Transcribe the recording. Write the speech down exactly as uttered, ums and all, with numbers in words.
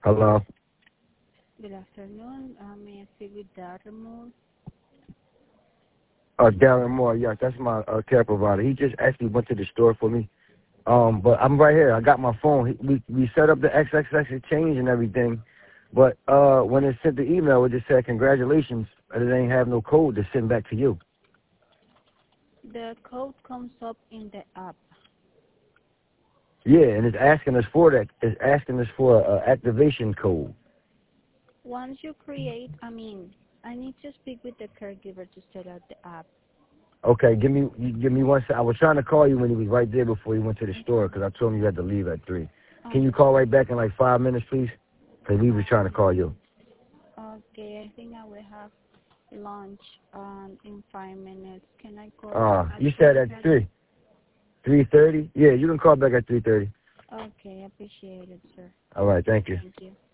Hello. Good afternoon. Uh, may I speak with Darren Moore? Uh, Darren Moore. Yes, that's my uh, care provider. He just actually went to the store for me. Um, but I'm right here. I got my phone. He, we we set up the X X X exchange and everything. But uh, when it sent the email, it just said congratulations, but it ain't have no code to send back to you. The code comes up in the app. Yeah, and it's asking us for that. It's asking us for an activation code. Once you create, I mean, I need to speak with the caregiver to set up the app. Okay, give me you give me one sec. I was trying to call you when he was right there before he went to the Okay. store because I told him you had to leave at three. Can you Okay. call right back in like five minutes, please? Because we was trying to call you. Okay, I think I will have lunch um, in five minutes. Can I call Uh, at you said three at thirty? three. three thirty? Yeah, you can call back at three thirty. Okay, appreciate it, sir. All right, thank you. Thank you.